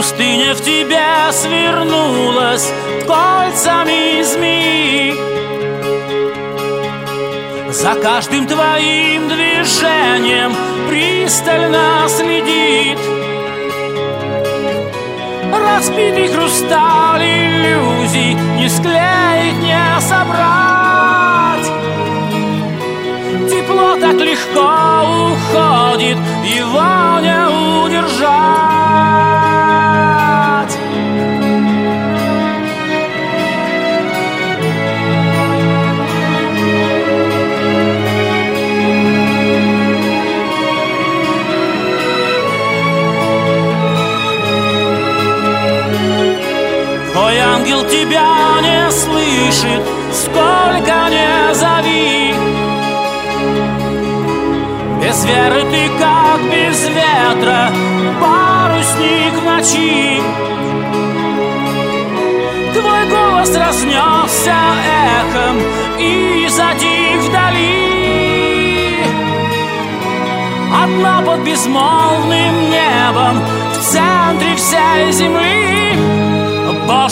Пустыня в тебе свернулась кольцами змеи. За каждым твоим движением пристально следит. Разбитый хрусталь иллюзий не склеить, не собрать. Тепло так легко уходит, его не удержать. Твой ангел тебя не слышит, сколько не зови. Без веры ты как без ветра, парусник в ночи. Твой голос разнесся эхом и затих вдали. Одна под безмолвным небом в центре всей земли.